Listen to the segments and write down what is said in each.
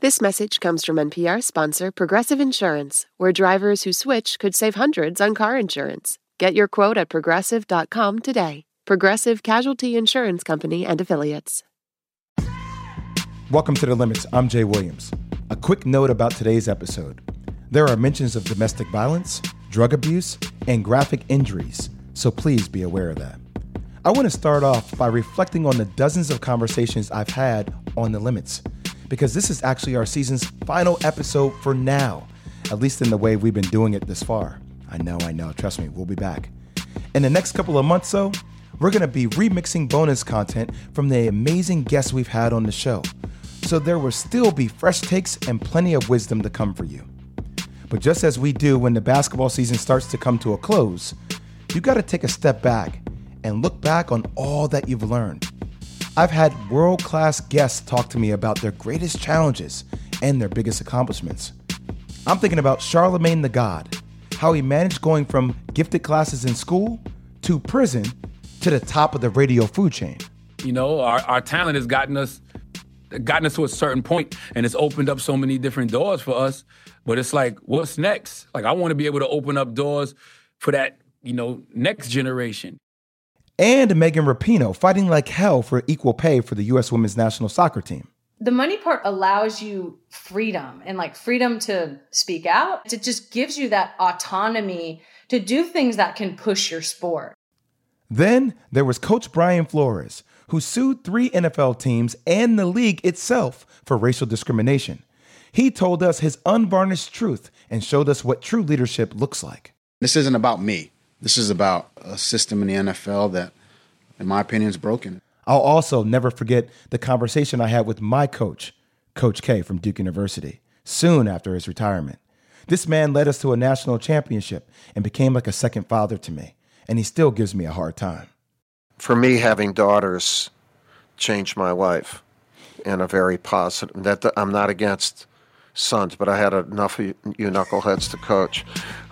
This message comes from NPR sponsor Progressive Insurance, where drivers who switch could save hundreds on car insurance. Get your quote at progressive.com today. Progressive Casualty Insurance Company and Affiliates. Welcome to The Limits. I'm Jay Williams. A quick note about today's episode. There are mentions of domestic violence, drug abuse, and graphic injuries, so please be aware of that. I want to start off by reflecting on the dozens of conversations I've had on The Limits, because this is actually our season's final episode for now, at least in the way we've been doing it this far. I know. Trust me, we'll be back. In the next couple of months, though, we're going to be remixing bonus content from the amazing guests we've had on the show. So there will still be fresh takes and plenty of wisdom to come for you. But just as we do when the basketball season starts to come to a close, you got to take a step back and look back on all that you've learned. I've had world-class guests talk to me about their greatest challenges and their biggest accomplishments. I'm thinking about Charlamagne tha God, how he managed going from gifted classes in school to prison to the top of the radio food chain. You know, our talent has gotten us to a certain point, and it's opened up so many different doors for us. But it's like, what's next? Like, I want to be able to open up doors for that, next generation. And Megan Rapinoe fighting like hell for equal pay for the U.S. women's national soccer team. The money part allows you freedom and freedom to speak out. It just gives you that autonomy to do things that can push your sport. Then there was Coach Brian Flores, who sued 3 NFL teams and the league itself for racial discrimination. He told us his unvarnished truth and showed us what true leadership looks like. This isn't about me. This is about a system in the NFL that, in my opinion, is broken. I'll also never forget the conversation I had with my coach, Coach K from Duke University, soon after his retirement. This man led us to a national championship and became like a second father to me, and he still gives me a hard time. For me, having daughters changed my life in a very positive. I'm not against sons, but I had enough of you knuckleheads to coach.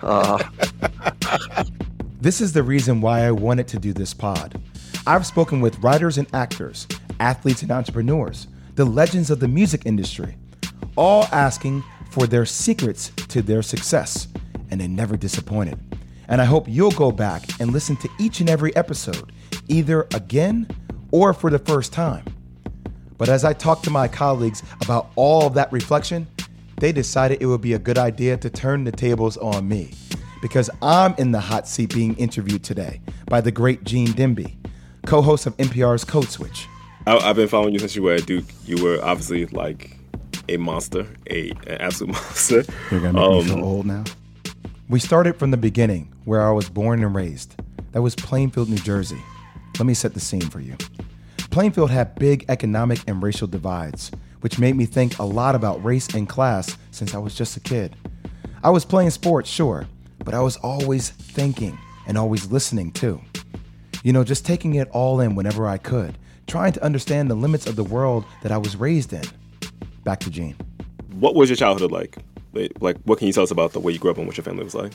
This is the reason why I wanted to do this pod. I've spoken with writers and actors, athletes and entrepreneurs, the legends of the music industry, all asking for their secrets to their success, and they never disappointed. And I hope you'll go back and listen to each and every episode, either again or for the first time. But as I talked to my colleagues about all of that reflection, they decided it would be a good idea to turn the tables on me, because I'm in the hot seat being interviewed today by the great Gene Demby, co-host of NPR's Code Switch. I've been following you since you were at Duke. You were obviously like a monster, an absolute monster. You're gonna make me feel old now? We started from the beginning, where I was born and raised. That was Plainfield, New Jersey. Let me set the scene for you. Plainfield had big economic and racial divides, which made me think a lot about race and class since I was just a kid. I was playing sports, sure, but I was always thinking and always listening too. Just taking it all in whenever I could, trying to understand the limits of the world that I was raised in. Back to Gene. What was your childhood like? Like, what can you tell us about the way you grew up and what your family was like?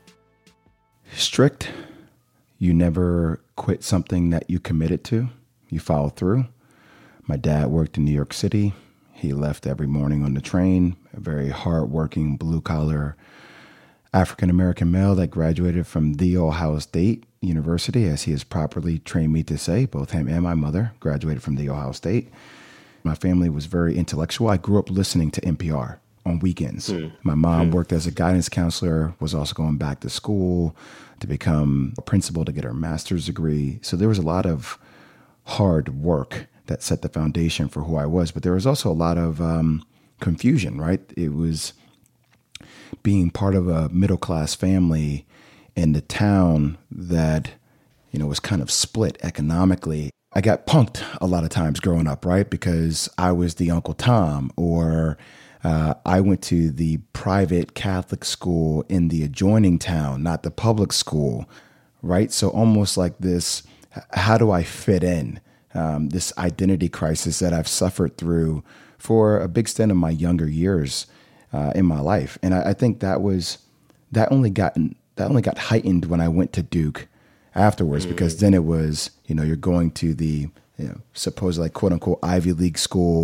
Strict. You never quit something that you committed to. You followed through. My dad worked in New York City. He left every morning on the train, a very hardworking, blue-collar African-American male that graduated from The Ohio State University, as he has properly trained me to say. Both him and my mother graduated from The Ohio State. My family was very intellectual. I grew up listening to NPR on weekends. My mom worked as a guidance counselor, was also going back to school to become a principal to get her master's degree. So there was a lot of hard work that set the foundation for who I was. But there was also a lot of confusion, right? It was being part of a middle-class family in the town that, was kind of split economically. I got punked a lot of times growing up, right? Because I was the Uncle Tom, or I went to the private Catholic school in the adjoining town, not the public school, right? So almost like this, how do I fit in? This identity crisis that I've suffered through for a big extent of my younger years in my life. And I think that only got heightened when I went to Duke afterwards, because then it was, you're going to the, supposed like quote unquote Ivy League school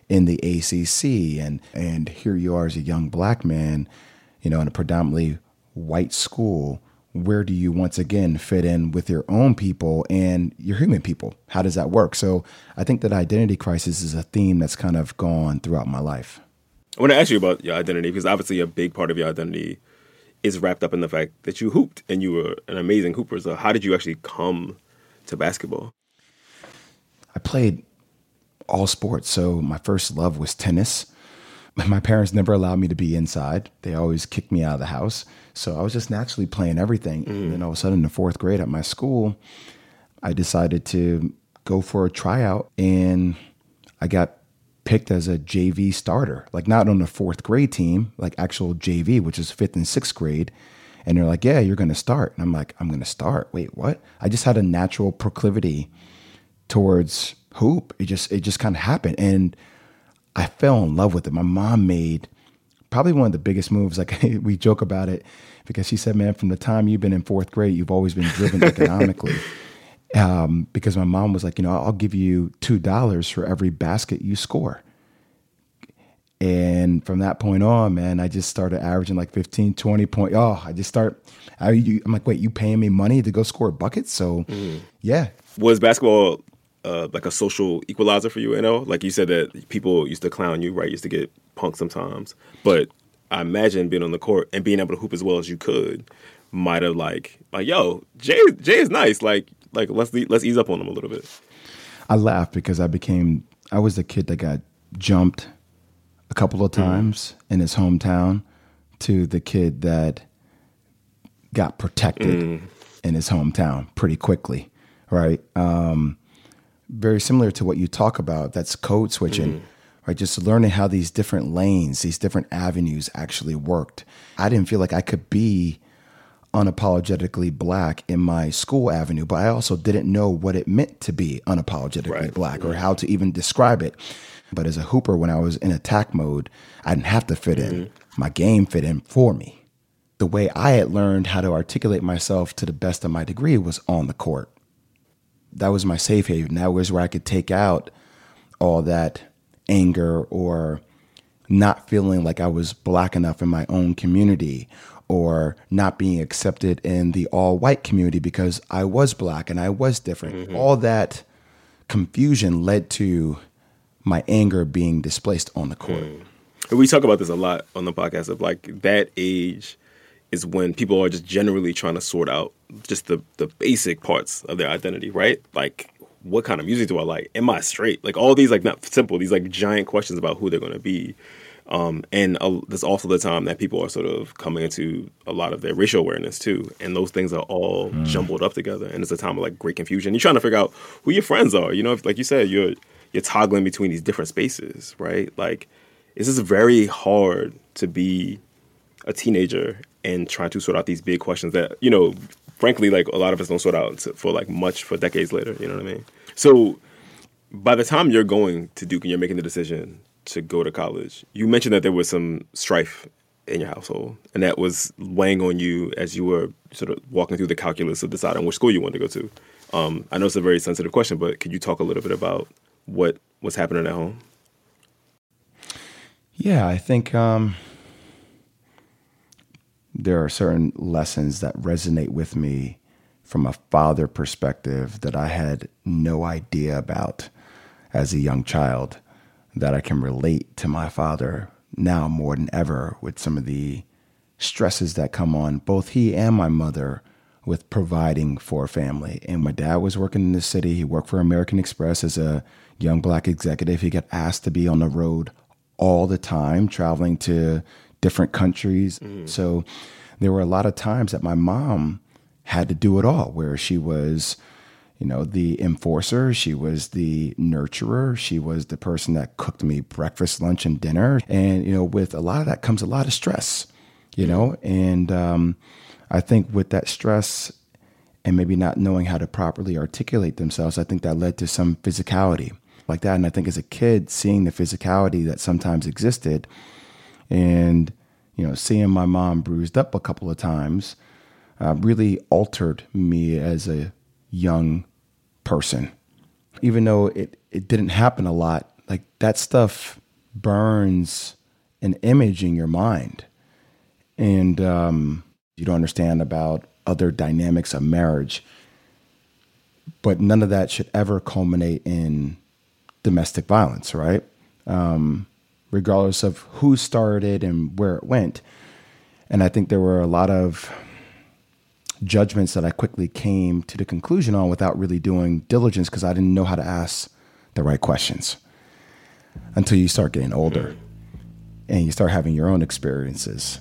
in the ACC, and here you are as a young black man, in a predominantly white school. Where do you once again fit in with your own people and your human people? How does that work? So I think that identity crisis is a theme that's kind of gone throughout my life. I want to ask you about your identity, because obviously a big part of your identity is wrapped up in the fact that you hooped and you were an amazing hooper. So how did you actually come to basketball? I played all sports. So my first love was tennis. My parents never allowed me to be inside. They always kicked me out of the house. So I was just naturally playing everything. And then all of a sudden in the fourth grade at my school, I decided to go for a tryout, and I got picked as a JV starter, like not on the fourth grade team, like actual JV, which is fifth and sixth grade. And they're like, yeah, you're going to start. And I'm like, I'm going to start. Wait, what? I just had a natural proclivity towards hoop. It just kind of happened. And I fell in love with it. My mom made probably one of the biggest moves. Like we joke about it because she said, man, from the time you've been in fourth grade, you've always been driven economically. Because my mom was like, I'll give you $2 for every basket you score. And from that point on, man, I just started averaging like 15, 20 points. I'm like, wait, you paying me money to go score buckets? So yeah. Was basketball like a social equalizer for you, Like you said that people used to clown you, right? Used to get punked sometimes. But I imagine being on the court and being able to hoop as well as you could might have like, yo, Jay is nice. Like let's ease up on him a little bit. I laugh because I was the kid that got jumped a couple of times in his hometown to the kid that got protected in his hometown pretty quickly, right? Very similar to what you talk about, that's code switching, right? Just learning how these different lanes, these different avenues actually worked. I didn't feel like I could be unapologetically black in my school avenue, but I also didn't know what it meant to be unapologetically black or how to even describe it. But as a hooper, when I was in attack mode, I didn't have to fit in. My game fit in for me. The way I had learned how to articulate myself to the best of my degree was on the court. That was my safe haven. That was where I could take out all that anger or not feeling like I was black enough in my own community, or not being accepted in the all-white community because I was black and I was different. All that confusion led to my anger being displaced on the court. We talk about this a lot on the podcast of like that age is when people are just generally trying to sort out just the basic parts of their identity, right? Like, what kind of music do I like? Am I straight? Like all these, like not simple, these like giant questions about who they're going to be. And there's also the time that people are sort of coming into a lot of their racial awareness too. And those things are all jumbled up together. And it's a time of like great confusion. You're trying to figure out who your friends are. If, like you said, you're toggling between these different spaces, right? Like, it's just very hard to be a teenager and try to sort out these big questions that, frankly, like a lot of us don't sort out for decades later. You know what I mean? So by the time you're going to Duke and you're making the decision to go to college, you mentioned that there was some strife in your household, and that was weighing on you as you were sort of walking through the calculus of deciding which school you wanted to go to. I know it's a very sensitive question, but could you talk a little bit about what was happening at home? Yeah, I think there are certain lessons that resonate with me from a father perspective that I had no idea about as a young child, that I can relate to my father now more than ever with some of the stresses that come on both he and my mother with providing for a family. And my dad was working in the city. He worked for American Express as a young black executive. He got asked to be on the road all the time, traveling to different countries. So there were a lot of times that my mom had to do it all, where she was the enforcer, she was the nurturer, she was the person that cooked me breakfast, lunch, and dinner. And, with a lot of that comes a lot of stress, and I think with that stress and maybe not knowing how to properly articulate themselves, I think that led to some physicality like that. And I think as a kid, seeing the physicality that sometimes existed and, seeing my mom bruised up a couple of times really altered me as a young person. Even though it didn't happen a lot like that stuff burns an image in your mind. And you don't understand about other dynamics of marriage. But none of that should ever culminate in domestic violence, right? Regardless of who started and where it went. And I think there were a lot of judgments that I quickly came to the conclusion on without really doing diligence because I didn't know how to ask the right questions until you start getting older and you start having your own experiences.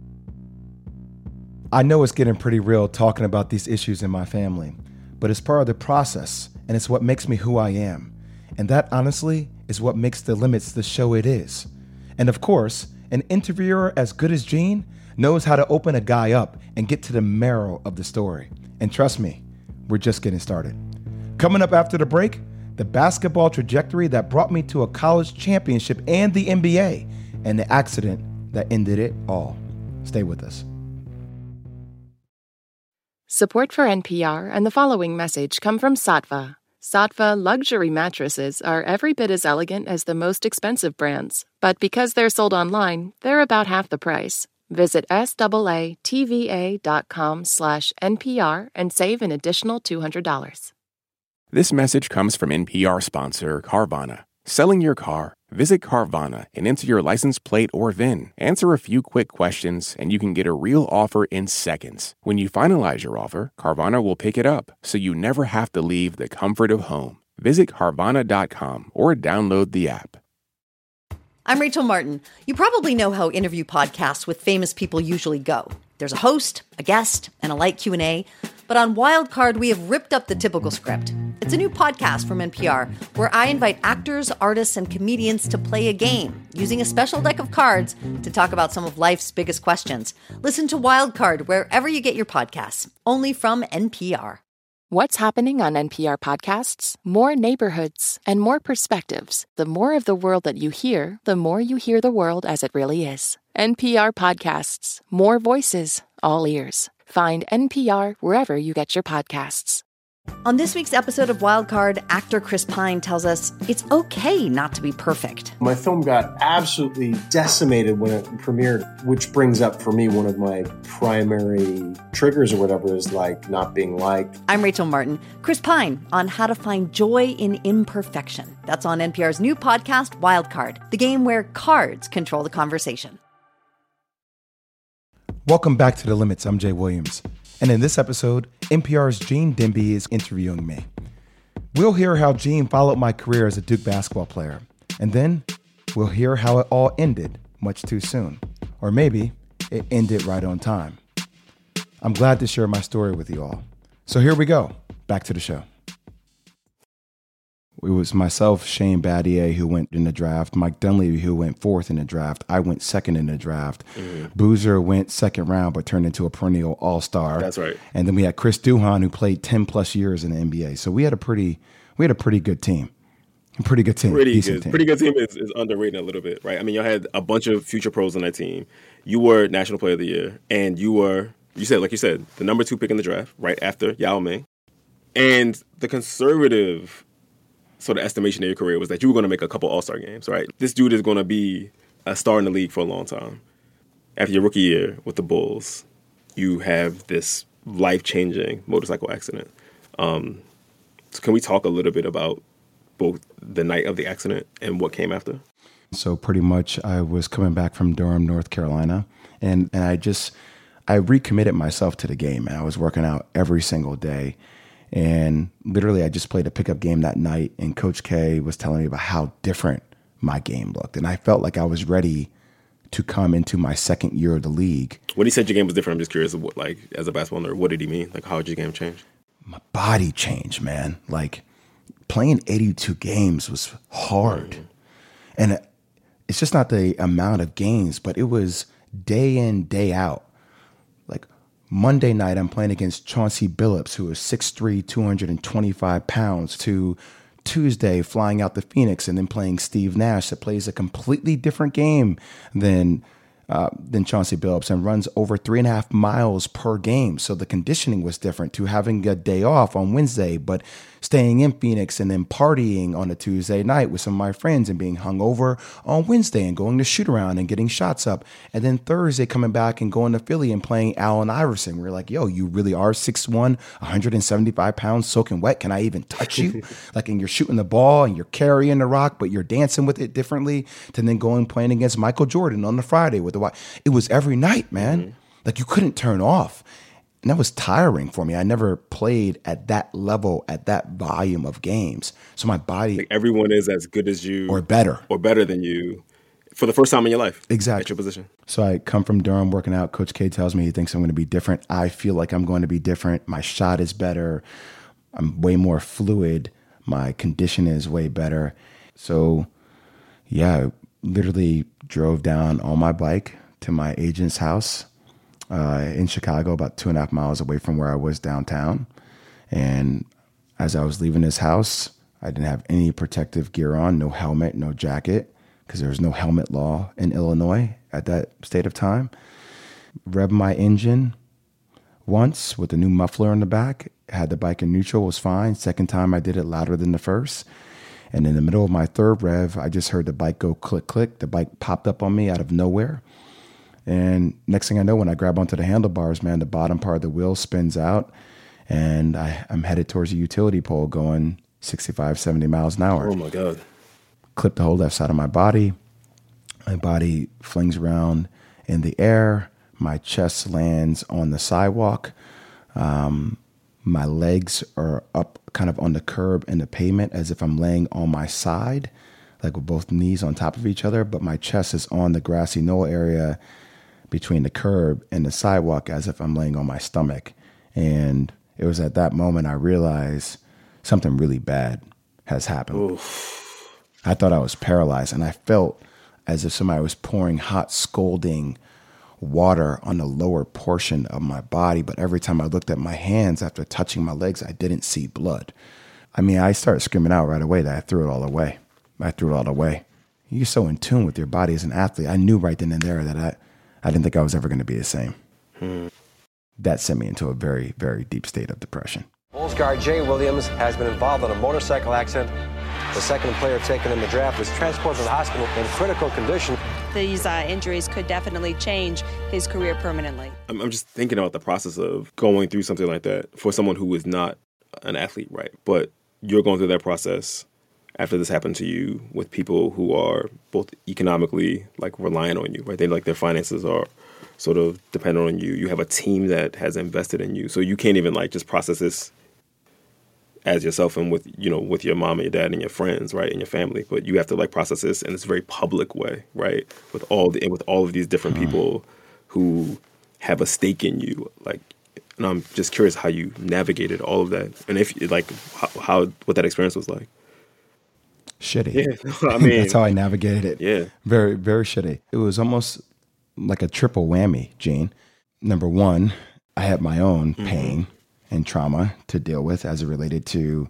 I know it's getting pretty real talking about these issues in my family, but it's part of the process and it's what makes me who I am. And that honestly is what makes The Limits the show it is. And of course, an interviewer as good as Gene knows how to open a guy up and get to the marrow of the story. And trust me, we're just getting started. Coming up after the break, the basketball trajectory that brought me to a college championship and the NBA, and the accident that ended it all. Stay with us. Support for NPR and the following message come from Saatva. Saatva luxury mattresses are every bit as elegant as the most expensive brands, but because they're sold online, they're about half the price. Visit SAATVA.com/NPR and save an additional $200. This message comes from NPR sponsor Carvana. Selling your car? Visit Carvana and enter your license plate or VIN. Answer a few quick questions and you can get a real offer in seconds. When you finalize your offer, Carvana will pick it up so you never have to leave the comfort of home. Visit Carvana.com or download the app. I'm Rachel Martin. You probably know how interview podcasts with famous people usually go. There's a host, a guest, and a light Q&A. But on Wildcard, we have ripped up the typical script. It's a new podcast from NPR where I invite actors, artists, and comedians to play a game using a special deck of cards to talk about some of life's biggest questions. Listen to Wildcard wherever you get your podcasts, only from NPR. What's happening on NPR podcasts? More neighborhoods and more perspectives. The more of the world that you hear, the more you hear the world as it really is. NPR podcasts. More voices, all ears. Find NPR wherever you get your podcasts. On this week's episode of Wildcard, actor Chris Pine tells us it's okay not to be perfect. My film got absolutely decimated when it premiered, which brings up for me one of my primary triggers or whatever is like not being liked. I'm Rachel Martin. Chris Pine on how to find joy in imperfection. That's on NPR's new podcast, Wildcard, the game where cards control the conversation. Welcome back to The Limits. I'm Jay Williams. And in this episode, NPR's Gene Demby is interviewing me. We'll hear how Gene followed my career as a Duke basketball player. And then we'll hear how it all ended much too soon. Or maybe it ended right on time. I'm glad to share my story with you all. So here we go. Back to the show. It was myself, Shane Battier, who went in the draft, Mike Dunleavy, who went fourth in the draft. I went second in the draft. Boozer went second round, but turned into a perennial all-star. That's right. And then we had Chris Duhon, who played 10 plus years in the NBA. So we had a pretty good team. Pretty good team. Pretty good team is underrated a little bit, right? I mean, you had a bunch of future pros on that team. You were National Player of the Year, and you said, the number 2 pick in the draft, right after Yao Ming. And the conservative sort of estimation of your career was that you were going to make a couple All-Star games, right? This dude is going to be a star in the league for a long time. After your rookie year with the Bulls, you have this life-changing motorcycle accident. So can we talk a little bit about both the night of the accident and what came after? So pretty much I was coming back from Durham, North Carolina, and I recommitted myself to the game, and I was working out every single day. And literally, I just played a pickup game that night, and Coach K was telling me about how different my game looked. And I felt like I was ready to come into my second year of the league. When he said your game was different, I'm just curious, as a basketball nerd, what did he mean? Like, how did your game change? My body changed, man. Like, playing 82 games was hard. And it's just not the amount of games, but it was day in, day out. Like, Monday night, I'm playing against Chauncey Billups, who is 6'3", 225 pounds, to Tuesday flying out to Phoenix and then playing Steve Nash that plays a completely different game than than Chauncey Billups and runs over 3.5 miles per game. So the conditioning was different to having a day off on Wednesday, but staying in Phoenix and then partying on a Tuesday night with some of my friends and being hungover on Wednesday and going to shoot around and getting shots up. And then Thursday coming back and going to Philly and playing Allen Iverson. We're like, yo, you really are 6'1", 175 pounds, soaking wet. Can I even touch you? Like, and you're shooting the ball and you're carrying the rock, but you're dancing with it differently. To then going playing against Michael Jordan on the Friday with it was every night, man. Mm-hmm. Like, you couldn't turn off. And that was tiring for me. I never played at that level, at that volume of games. So my body... Like, everyone is as good as you. Or better. Or better than you for the first time in your life. Exactly. At your position. So I come from Durham working out. Coach K tells me he thinks I'm going to be different. I feel like I'm going to be different. My shot is better. I'm way more fluid. My condition is way better. So, yeah, I literally drove down on my bike to my agent's house in Chicago, about 2.5 miles away from where I was downtown. And as I was leaving his house, I didn't have any protective gear on, no helmet, no jacket, because there was no helmet law in Illinois at that state of time. Revved my engine once with a new muffler in the back, had the bike in neutral, was fine. Second time I did it louder than the first. And in the middle of my third rev, I just heard the bike go click, click. The bike popped up on me out of nowhere. And next thing I know, when I grab onto the handlebars, man, the bottom part of the wheel spins out and I'm headed towards a utility pole going 65, 70 miles an hour. Oh my God. Clip the whole left side of my body. My body flings around in the air. My chest lands on the sidewalk. My legs are up kind of on the curb and the pavement as if I'm laying on my side, like with both knees on top of each other, but my chest is on the grassy knoll area between the curb and the sidewalk as if I'm laying on my stomach. And it was at that moment I realized something really bad has happened. Oof. I thought I was paralyzed, and I felt as if somebody was pouring hot, scalding water on the lower portion of my body. But every time I looked at my hands after touching my legs, I didn't see blood. I mean, I started screaming out right away that I threw it all away. You're so in tune with your body as an athlete. I knew right then and there that I didn't think I was ever going to be the same. That sent me into a very, very deep state of depression. Bulls guard Jay Williams has been involved in a motorcycle accident. The second player taken in the draft was transported to the hospital in critical condition. These injuries could definitely change his career permanently. I'm just thinking about the process of going through something like that for someone who is not an athlete, right? But you're going through that process after this happened to you with people who are both economically like reliant on you, right? They like their finances are sort of dependent on you. You have a team that has invested in you. So you can't even like just process this as yourself and with, you know, with your mom and your dad and your friends, right, and your family. But you have to like process this in this very public way, right? With all of these different people who have a stake in you. Like, and I'm just curious how you navigated all of that, and if like how what that experience was like. Shitty. Yeah, I mean, that's how I navigated it. Yeah, very, very shitty. It was almost like a triple whammy, Gene. Number one, I had my own pain and trauma to deal with as it related to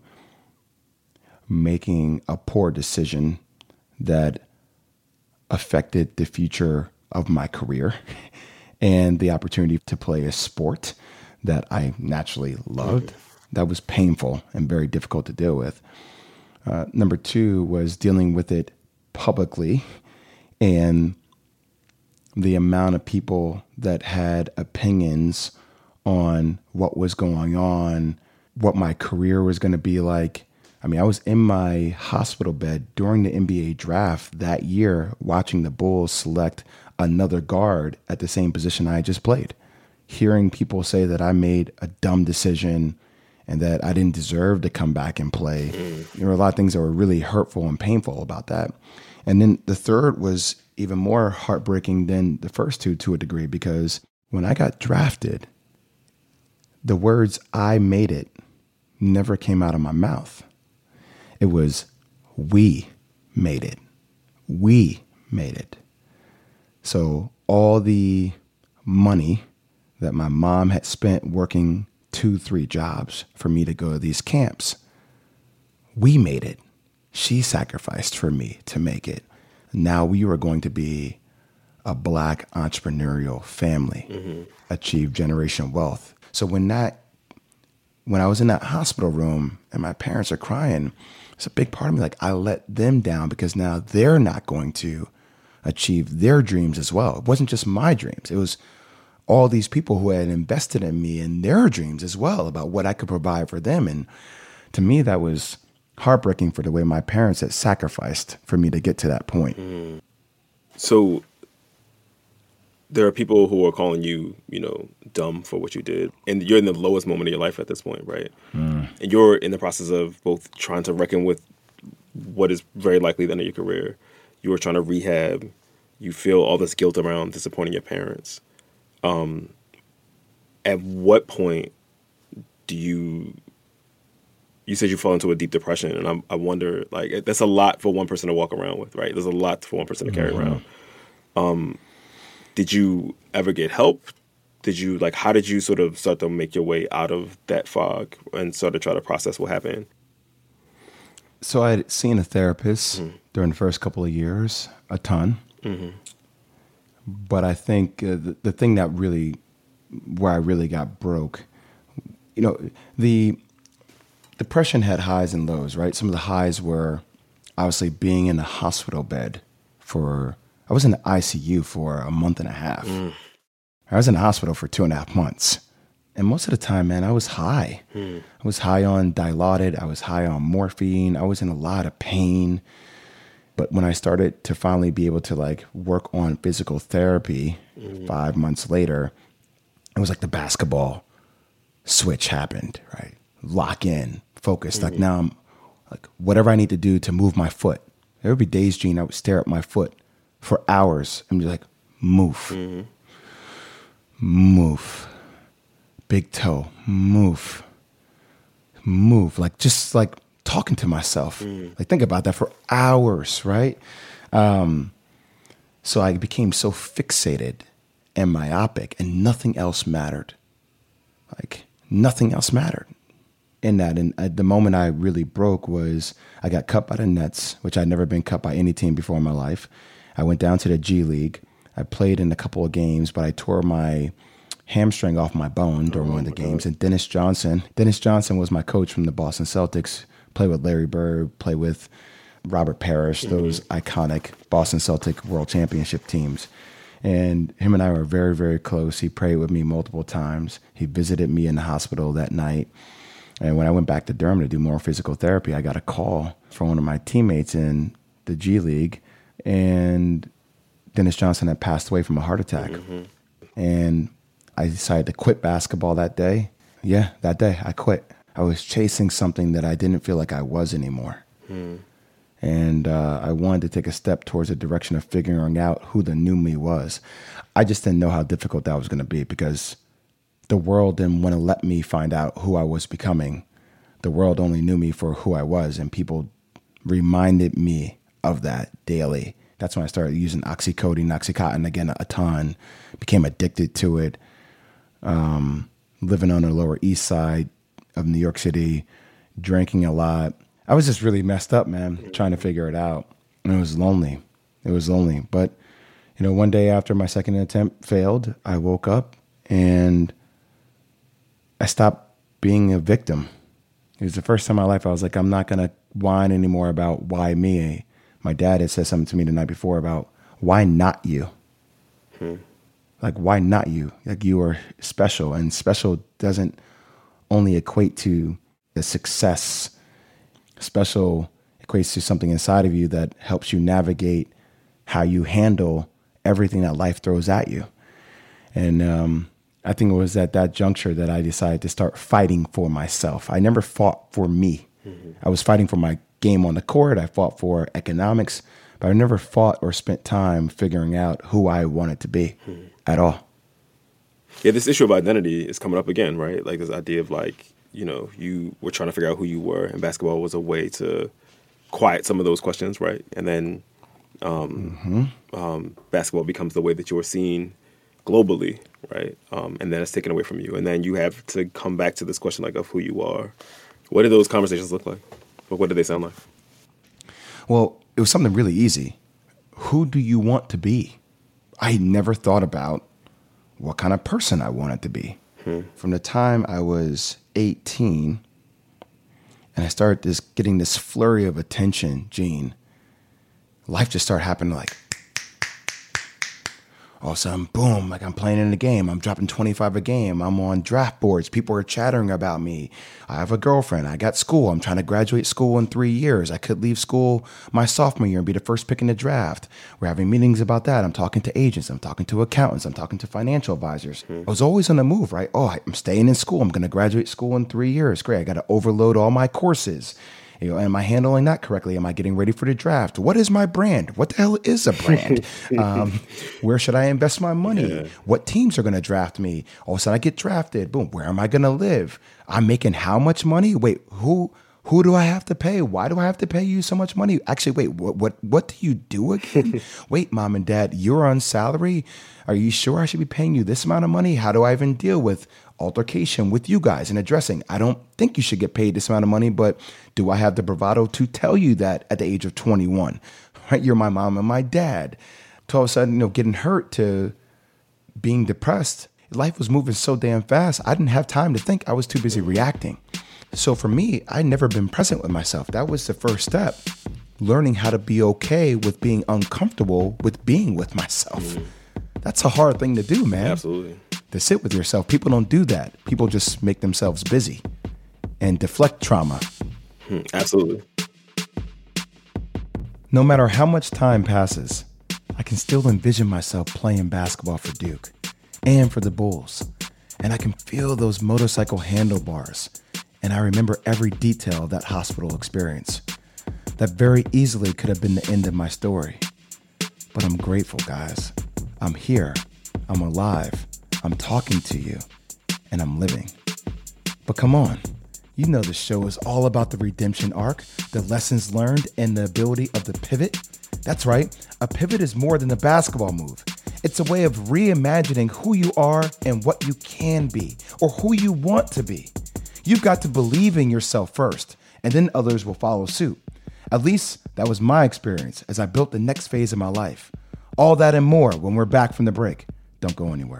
making a poor decision that affected the future of my career and the opportunity to play a sport that I naturally loved. That was painful and very difficult to deal with. Number two was dealing with it publicly and the amount of people that had opinions on what was going on, what my career was going to be like. I mean, I was in my hospital bed during the NBA draft that year watching the Bulls select another guard at the same position I just played. Hearing people say that I made a dumb decision and that I didn't deserve to come back and play. There were a lot of things that were really hurtful and painful about that. And then the third was even more heartbreaking than the first two to a degree, because when I got drafted, the words "I made it" never came out of my mouth. It was, "We made it. We made it." So all the money that my mom had spent working 2-3 jobs for me to go to these camps, we made it. She sacrificed for me to make it. Now we were going to be a Black entrepreneurial family achieve generational wealth. So when I was in that hospital room and my parents are crying, it's a big part of me, like I let them down because now they're not going to achieve their dreams as well. It wasn't just my dreams. It was all these people who had invested in me and their dreams as well about what I could provide for them. And to me, that was heartbreaking for the way my parents had sacrificed for me to get to that point. So there are people who are calling you, dumb for what you did. And you're in the lowest moment of your life at this point, right? And you're in the process of both trying to reckon with what is very likely the end of your career. You were trying to rehab. You feel all this guilt around disappointing your parents. At what point do you said you fall into a deep depression, and I wonder, like, that's a lot for one person to walk around with, right? There's a lot for one person to carry around. Did you ever get help? How did you sort of start to make your way out of that fog and sort of try to process what happened? So I had seen a therapist during the first couple of years, a ton. But I think the thing that where I really got broke, the depression had highs and lows, right? Some of the highs were obviously being in a hospital bed I was in the ICU for a month and a half. I was in the hospital for 2.5 months. And most of the time, man, I was high. I was high on Dilaudid. I was high on morphine. I was in a lot of pain. But when I started to finally be able to work on physical therapy 5 months later, it was like the basketball switch happened, right? Lock in, focus. Like now I'm whatever I need to do to move my foot. There would be days, Gene, I would stare at my foot for hours and be like, move, move, big toe, move, just talking to myself. Think about that for hours, right? So I became so fixated and myopic and nothing else mattered. Nothing else mattered in that. And the moment I really broke was I got cut by the Nets, which I'd never been cut by any team before in my life. I went down to the G League. I played in a couple of games, but I tore my hamstring off my bone during one of the games. And Dennis Johnson was my coach from the Boston Celtics. Play with Larry Bird, play with Robert Parrish, those iconic Boston Celtic World Championship teams. And him and I were very, very close. He prayed with me multiple times. He visited me in the hospital that night. And when I went back to Durham to do more physical therapy, I got a call from one of my teammates in the G League. And Dennis Johnson had passed away from a heart attack. And I decided to quit basketball that day. Yeah, that day I quit. I was chasing something that I didn't feel like I was anymore. And I wanted to take a step towards the direction of figuring out who the new me was. I just didn't know how difficult that was going to be because the world didn't want to let me find out who I was becoming. The world only knew me for who I was, and people reminded me of that daily. That's when I started using Oxycodone again a ton, became addicted to it, living on the Lower East Side of New York City, drinking a lot. I was just really messed up, man, trying to figure it out. And it was lonely. But, one day after my second attempt failed, I woke up and I stopped being a victim. It was the first time in my life I was like, I'm not going to whine anymore about why me. My dad had said something to me the night before about why not you? Why not you? You are special, and special doesn't only equate to the success. Special equates to something inside of you that helps you navigate how you handle everything that life throws at you. And I think it was at that juncture that I decided to start fighting for myself. I never fought for me. I was fighting for my game on the court. I fought for economics, but I never fought or spent time figuring out who I wanted to be at all. Yeah, this issue of identity is coming up again, right? This idea of you were trying to figure out who you were, and basketball was a way to quiet some of those questions, right? And then basketball becomes the way that you're seen globally, right? And then it's taken away from you. And then you have to come back to this question of who you are. What did those conversations look like? Or what did they sound like? Well, it was something really easy. Who do you want to be? I never thought about what kind of person I wanted to be. From the time I was 18, and I started getting this flurry of attention, Gene, life just started happening like, all of a sudden, boom, like I'm playing in a game. I'm dropping 25 a game. I'm on draft boards. People are chattering about me. I have a girlfriend. I got school. I'm trying to graduate school in 3 years. I could leave school my sophomore year and be the first pick in the draft. We're having meetings about that. I'm talking to agents. I'm talking to accountants. I'm talking to financial advisors. I was always on the move, right? Oh, I'm staying in school. I'm going to graduate school in 3 years. Great. I got to overload all my courses. You know, am I handling that correctly? Am I getting ready for the draft? What is my brand? What the hell is a brand? Where should I invest my money? Yeah. What teams are going to draft me? All of a sudden I get drafted. Boom. Where am I going to live? I'm making how much money? Wait, who do I have to pay? Why do I have to pay you so much money? Actually, wait, what do you do again? Wait, mom and dad, you're on salary? Are you sure I should be paying you this amount of money? How do I even deal with altercation with you guys and addressing? I don't think you should get paid this amount of money, but do I have the bravado to tell you that at the age of 21? Right? You're my mom and my dad. To all of a sudden, getting hurt to being depressed. Life was moving so damn fast. I didn't have time to think. I was too busy reacting. So for me, I'd never been present with myself. That was the first step. Learning how to be okay with being uncomfortable with being with myself. That's a hard thing to do, man. Absolutely. To sit with yourself. People don't do that. People just make themselves busy and deflect trauma. Absolutely. No matter how much time passes, I can still envision myself playing basketball for Duke and for the Bulls. And I can feel those motorcycle handlebars. And I remember every detail of that hospital experience. That very easily could have been the end of my story. But I'm grateful, guys. I'm here. I'm alive. I'm talking to you. And I'm living. But come on. You know the show is all about the redemption arc, the lessons learned, and the ability of the pivot. That's right. A pivot is more than a basketball move. It's a way of reimagining who you are and what you can be, or who you want to be. You've got to believe in yourself first, and then others will follow suit. At least that was my experience as I built the next phase of my life. All that and more when we're back from the break. Don't go anywhere.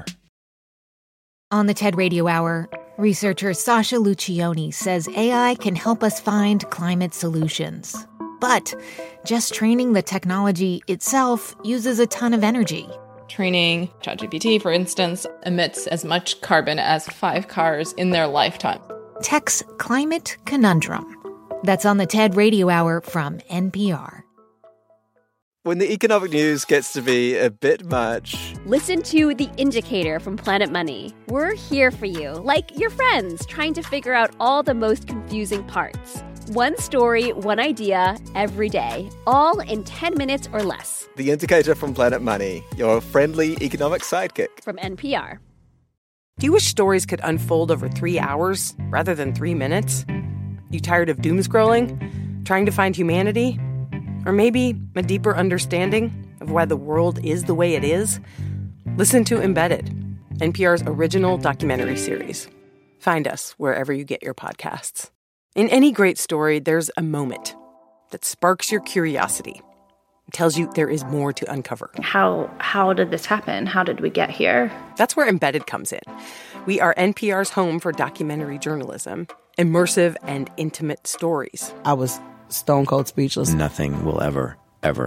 On the TED Radio Hour, researcher Sasha Lucioni says AI can help us find climate solutions. But just training the technology itself uses a ton of energy. Training ChatGPT, for instance, emits as much carbon as 5 cars in their lifetime. Tech's Climate Conundrum. That's on the TED Radio Hour from NPR. When the economic news gets to be a bit much... Listen to The Indicator from Planet Money. We're here for you, like your friends, trying to figure out all the most confusing parts. One story, one idea, every day, all in 10 minutes or less. The Indicator from Planet Money, your friendly economic sidekick. From NPR. Do you wish stories could unfold over 3 hours rather than 3 minutes? You tired of doom scrolling? Trying to find humanity? Or maybe a deeper understanding of why the world is the way it is? Listen to Embedded, NPR's original documentary series. Find us wherever you get your podcasts. In any great story, there's a moment that sparks your curiosity. It tells you there is more to uncover. How did this happen? How did we get here? That's where Embedded comes in. We are NPR's home for documentary journalism, immersive and intimate stories. I was stone cold speechless. Nothing will ever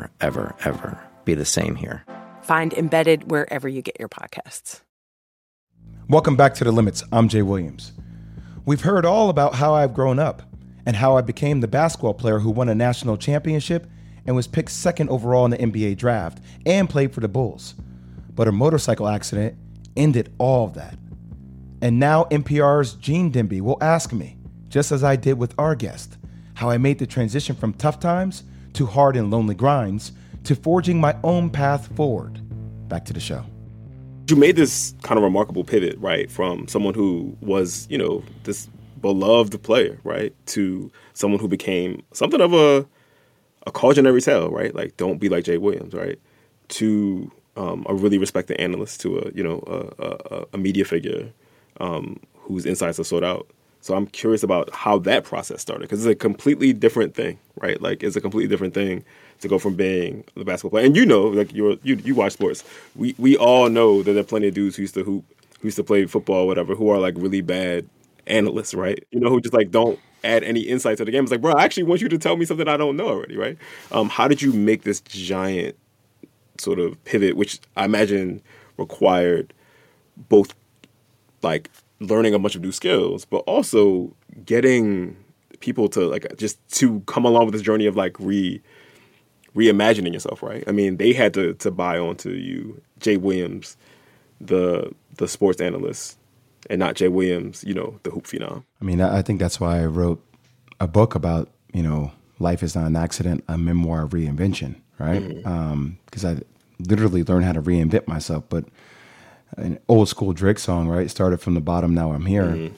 be the same here. Find Embedded wherever you get your podcasts. Welcome back to The Limits. I'm Jay Williams. We've heard all about how I've grown up and how I became the basketball player who won a national championship and was picked second overall in the NBA draft and played for the Bulls. But a motorcycle accident ended all of that. And now NPR's Gene Demby will ask me, just as I did with our guest, how I made the transition from tough times to hard and lonely grinds to forging my own path forward. Back to the show. You made this kind of remarkable pivot, right, from someone who was, this beloved player, right, to someone who became something of a cautionary tale, right, like don't be like Jay Williams, right, to a really respected analyst, to a media figure whose insights are sought out. So I'm curious about how that process started, because it's a completely different thing, right? Like, it's a completely different thing to go from being the basketball player. And you know, like you watch sports. We all know that there are plenty of dudes who used to hoop, who used to play football, whatever, who are like really bad analysts, right? You know, who just like don't add any insight to the game. It's like, bro, I actually want you to tell me something I don't know already, right? How did you make this giant sort of pivot, which I imagine required both like learning a bunch of new skills, but also getting people to like just to come along with this journey of like reimagining yourself, right? I mean, they had to buy onto you, Jay Williams, the sports analyst, and not Jay Williams, you know, the hoop phenom. I mean, I think that's why I wrote a book about, you know, life is not an accident, a memoir of reinvention, right? Because I literally learned how to reinvent myself. But an old school Drake song, right? Started from the bottom, now I'm here.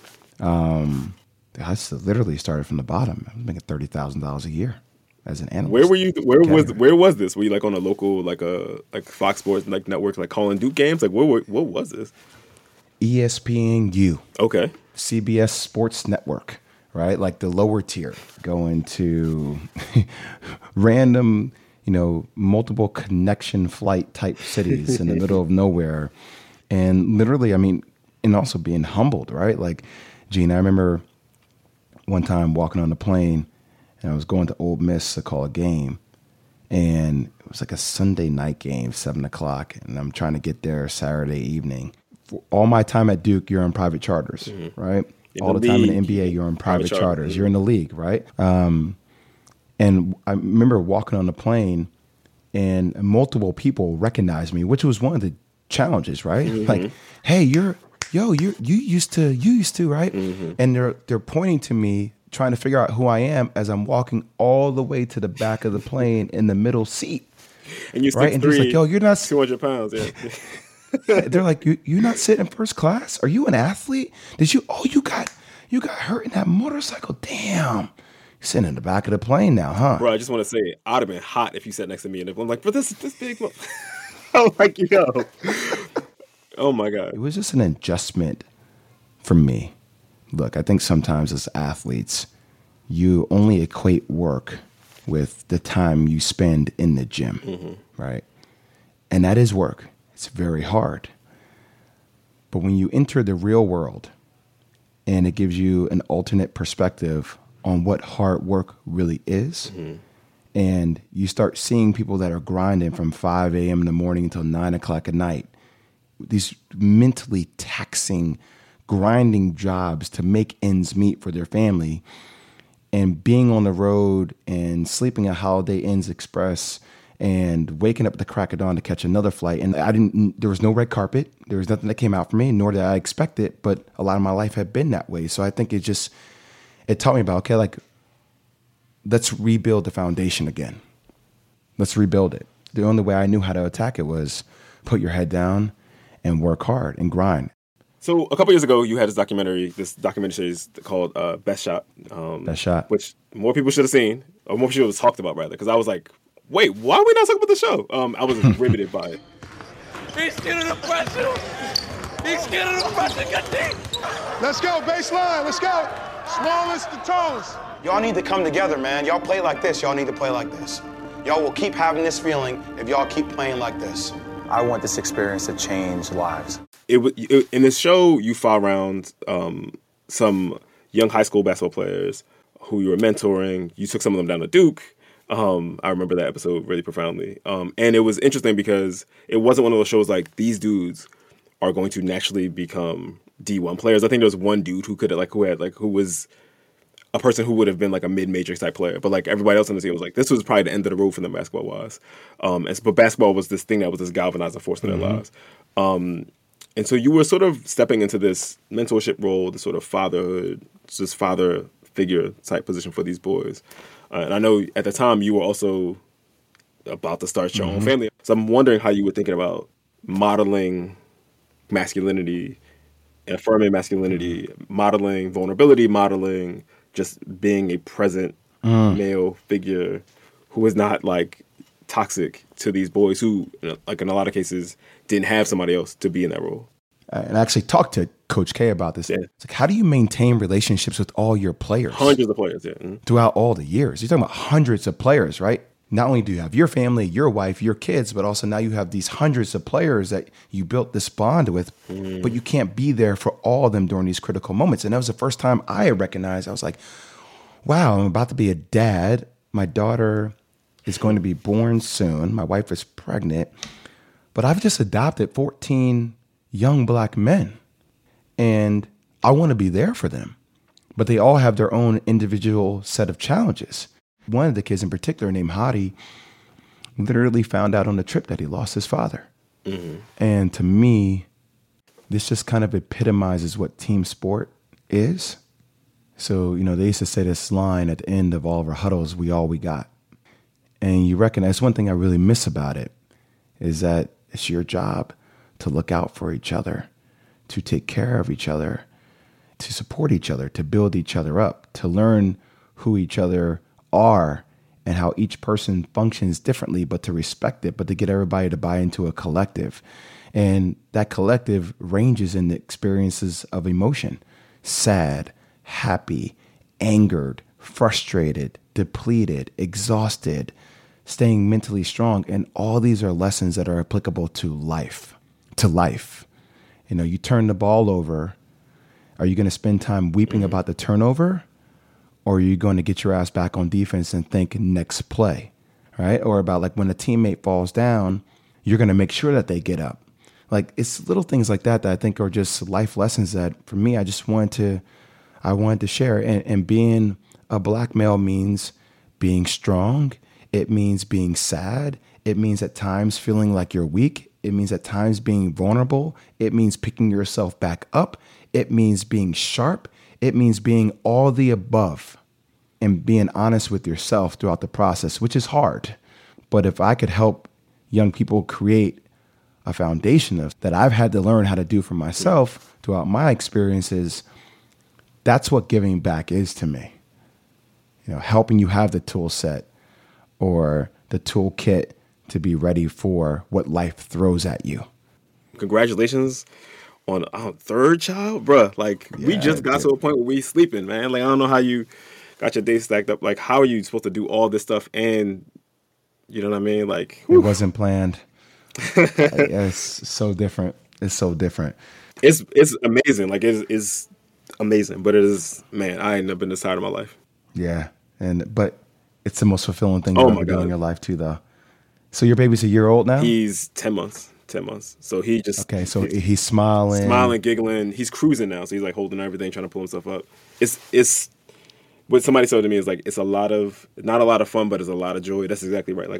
I literally started from the bottom. I was making $30,000 a year as an analyst. Where were you? Where was this? Were you like on a local, like Fox Sports like network, like calling Duke games? Like what was this? ESPNU. Okay. CBS Sports Network, right? Like the lower tier, going to random, you know, multiple connection flight type cities in the middle of nowhere. And literally, I mean, and also being humbled, right? Like, Gene, I remember one time walking on the plane and I was going to Ole Miss to call a game. And it was like a Sunday night game, 7:00. And I'm trying to get there Saturday evening. For all my time at Duke, you're on private charters, right? All the time in the NBA, you're on private charters. You're in the league, right? And I remember walking on the plane and multiple people recognized me, which was one of the challenges, right? Like, hey, you used to, right? And they're pointing to me, trying to figure out who I am as I'm walking all the way to the back of the plane in the middle seat. And you're right? And they're like, yo, you're not 200 pounds, yeah. They're like, you're not sitting first class? Are you an athlete? You got hurt in that motorcycle? Damn. You're sitting in the back of the plane now, huh? Bro, I just want to say, I'd have been hot if you sat next to me and I'm like, but this big I'm like, yo. Oh my God. It was just an adjustment for me. Look, I think sometimes as athletes, you only equate work with the time you spend in the gym, right? And that is work. It's very hard. But when you enter the real world and it gives you an alternate perspective on what hard work really is, and you start seeing people that are grinding from 5 a.m. in the morning until 9 o'clock at night, these mentally taxing, grinding jobs to make ends meet for their family, and being on the road and sleeping at Holiday Inn's Express and waking up at the crack of dawn to catch another flight. And there was no red carpet. There was nothing that came out for me, nor did I expect it. But a lot of my life had been that way. So I think it taught me about, okay, like, let's rebuild the foundation again. Let's rebuild it. The only way I knew how to attack it was put your head down and work hard and grind. So a couple years ago, you had this documentary series called Best Shot. Best Shot. Which more people should have seen, or more people should have talked about, rather, because I was like, wait, why are we not talking about the show? I was riveted by it. He's getting the pressure. He's getting the pressure. Get deep. Let's go, baseline. Let's go. Smallest to tallest. Y'all need to come together, man. Y'all play like this. Y'all need to play like this. Y'all will keep having this feeling if y'all keep playing like this. I want this experience to change lives. In this show, you follow around some young high school basketball players who you were mentoring. You took some of them down to Duke. I remember that episode really profoundly. And it was interesting because it wasn't one of those shows like these dudes are going to naturally become D1 players. I think there was one dude who was a person who would have been like a mid-major type player, but like everybody else on the team was like, this was probably the end of the road for them basketball-wise. But basketball was this thing that was this galvanizing force in their lives. And so you were sort of stepping into this mentorship role, this sort of fatherhood, this father figure type position for these boys. And I know at the time you were also about to start your own family. So I'm wondering how you were thinking about modeling masculinity, affirming masculinity, modeling vulnerability, modeling just being a present male figure who is not like toxic to these boys who, like in a lot of cases, didn't have somebody else to be in that role. And I actually talked to Coach K about this. It's like, how do you maintain relationships with all your players? Hundreds of players, throughout all the years. You're talking about hundreds of players, right? Not only do you have your family, your wife, your kids, but also now you have these hundreds of players that you built this bond with, but you can't be there for all of them during these critical moments. And that was the first time I recognized, I was like, wow, I'm about to be a dad. My daughter is going to be born soon. My wife is pregnant, but I've just adopted 14 young Black men. And I want to be there for them, but they all have their own individual set of challenges. One of the kids in particular, named Hadi, literally found out on the trip that he lost his father. And to me, this just kind of epitomizes what team sport is. So, they used to say this line at the end of all of our huddles, we all we got. And you recognize one thing I really miss about it is that it's your job to look out for each other, to take care of each other, to support each other, to build each other up, to learn who each other are and how each person functions differently, but to respect it, but to get everybody to buy into a collective. And that collective ranges in the experiences of emotion: sad, happy, angered, frustrated, depleted, exhausted, staying mentally strong. And all these are lessons that are applicable to life. You turn the ball over. Are you going to spend time weeping about the turnover? Or are you going to get your ass back on defense and think next play, right? Or about like when a teammate falls down, you're going to make sure that they get up. Like, it's little things like that I think are just life lessons that for me, I wanted to share. And being a Black male means being strong. It means being sad. It means at times feeling like you're weak. It means at times being vulnerable. It means picking yourself back up. It means being sharp. It means being all the above and being honest with yourself throughout the process, which is hard. But if I could help young people create a foundation of that I've had to learn how to do for myself throughout my experiences, that's what giving back is to me. Helping you have the tool set or the toolkit to be ready for what life throws at you. Congratulations on our third child, bruh. We just got to a point where we sleeping, man. I don't know how you got your days stacked up. How are you supposed to do all this stuff? And you know what I mean? It wasn't planned. It's so different. It's so different. It's amazing. It's amazing. But it is, man, I ain't never been this tired of my life. Yeah. But it's the most fulfilling thing you've ever done in your life too, though. So your baby's a year old now? He's 10 months. 10 months. So he just... Okay, so he's smiling. Smiling, giggling. He's cruising now. So he's holding everything, trying to pull himself up. It's what somebody said to me is it's a lot of, not a lot of fun, but it's a lot of joy. That's exactly right.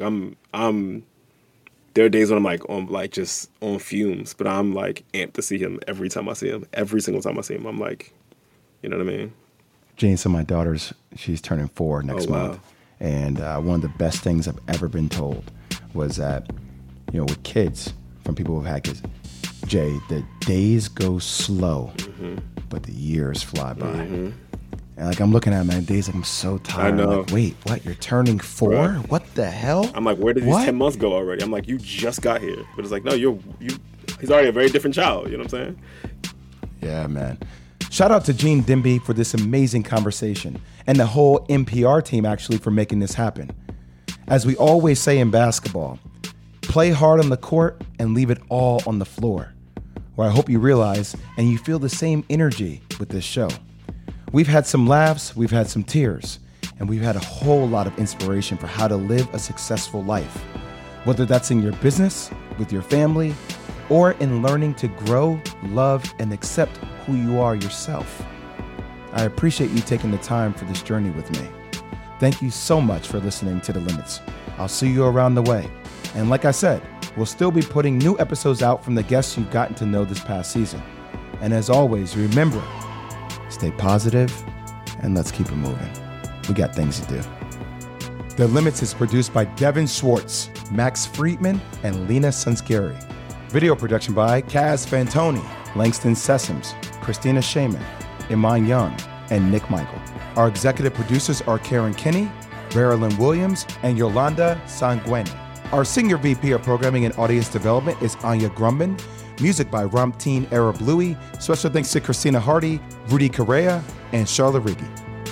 There are days when I'm just on fumes, but I'm amped to see him every time I see him. Every single time I see him, I'm you know what I mean? Jane, so my daughter's, she's turning 4 next month. And one of the best things I've ever been told was that, with kids, from people who've had kids, Jay, the days go slow, but the years fly by. And I'm looking at my days, I'm so tired. I know. I'm wait, what? You're turning 4? Right. What the hell? I'm where did these 10 months go already? I'm you just got here. But it's no, he's already a very different child. You know what I'm saying? Yeah, man. Shout out to Gene Demby for this amazing conversation and the whole NPR team actually for making this happen. As we always say in basketball, play hard on the court and leave it all on the floor. Where I hope you realize and you feel the same energy with this show. We've had some laughs, we've had some tears, and we've had a whole lot of inspiration for how to live a successful life. Whether that's in your business, with your family, or in learning to grow, love, and accept who you are yourself. I appreciate you taking the time for this journey with me. Thank you so much for listening to The Limits. I'll see you around the way. And like I said, we'll still be putting new episodes out from the guests you've gotten to know this past season. And as always, remember, stay positive and let's keep it moving. We got things to do. The Limits is produced by Devin Schwartz, Max Friedman, and Lena Sunskeri. Video production by Kaz Fantoni, Langston Sessoms, Christina Shaman, Iman Young, and Nick Michael. Our executive producers are Karen Kinney, Marilyn Williams, and Yolanda Sanguini. Our senior VP of Programming and Audience Development is Anya Grumman. Music by Ramteen Arab Louie. Special thanks to Christina Hardy, Rudy Correa, and Charlotte Riggi.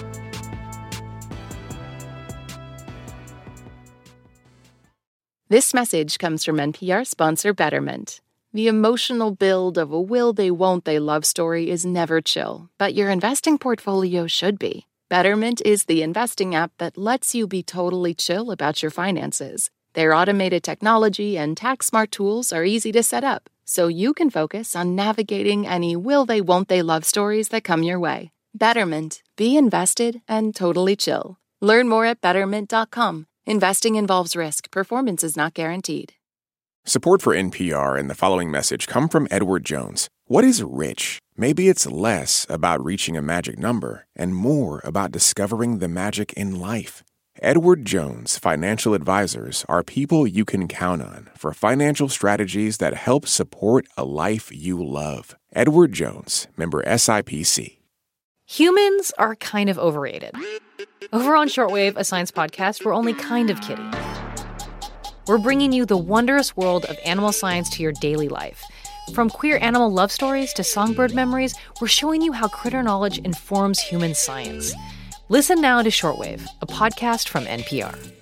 This message comes from NPR sponsor Betterment. The emotional build of a will they won't they love story is never chill, but your investing portfolio should be. Betterment is the investing app that lets you be totally chill about your finances. Their automated technology and tax-smart tools are easy to set up, so you can focus on navigating any will they won't they love stories that come your way. Betterment. Be invested and totally chill. Learn more at betterment.com. Investing involves risk. Performance is not guaranteed. Support for NPR and the following message come from Edward Jones. What is rich? Maybe it's less about reaching a magic number and more about discovering the magic in life. Edward Jones Financial Advisors are people you can count on for financial strategies that help support a life you love. Edward Jones, member SIPC. Humans are kind of overrated. Over on Shortwave, a science podcast, we're only kind of kidding. We're bringing you the wondrous world of animal science to your daily life. From queer animal love stories to songbird memories, we're showing you how critter knowledge informs human science. Listen now to Shortwave, a podcast from NPR.